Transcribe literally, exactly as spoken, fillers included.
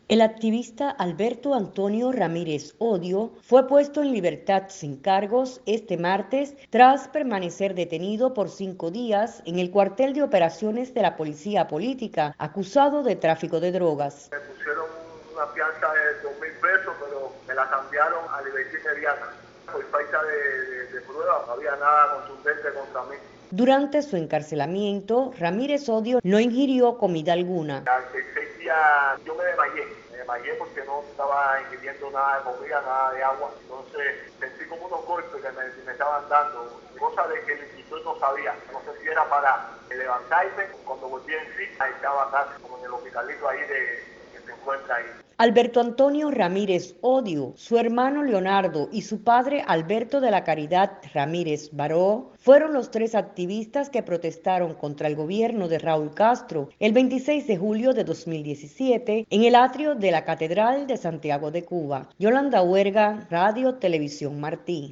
El activista Alberto Antonio Ramírez Odio fue puesto en libertad sin cargos este martes tras permanecer detenido por cinco días en el cuartel de operaciones de la Policía Política, acusado de tráfico de drogas. Me pusieron una fianza de dos mil pesos, pero me la cambiaron a libertad inmediata. Por falta de, de, de pruebas, no había nada contundente contra mí. Durante su encarcelamiento, Ramírez Odio no ingirió comida alguna. Al tercer día yo me desmayé, me desmayé porque no estaba ingiriendo nada de comida, nada de agua. Entonces sentí como unos golpes que me, me estaban dando, cosa de que el instructor no sabía. No sé si era para levantarme, cuando volví en sí, ahí estaba acá, como en el hospitalito ahí de, que se encuentra ahí. Alberto Antonio Ramírez Odio, su hermano Leonardo y su padre Alberto de la Caridad Ramírez Baró fueron los tres activistas que protestaron contra el gobierno de Raúl Castro el veintiséis de julio de dos mil diecisiete en el atrio de la Catedral de Santiago de Cuba. Yolanda Huerga, Radio Televisión Martí.